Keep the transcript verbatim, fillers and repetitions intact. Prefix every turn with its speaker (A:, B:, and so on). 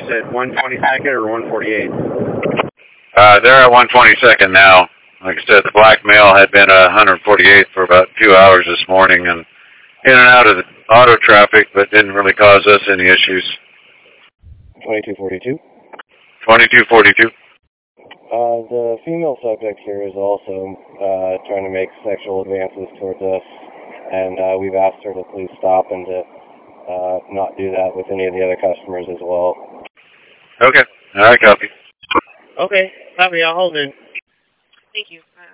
A: said one twenty-second or one forty-eight?
B: Uh, they're at one twenty-second now. Like I said, the black male had been at one forty-eight for about two hours this morning and in and out of the auto traffic, but didn't really cause us any issues.
A: twenty-two forty-two?
B: twenty-two forty-two.
A: Uh, the female subject here is also uh, trying to make sexual advances towards us, and uh, we've asked her to please stop and to uh, not do that with any of the other customers as well.
B: Okay. All right, copy.
A: Okay, copy. I'll hold in.
C: Thank you.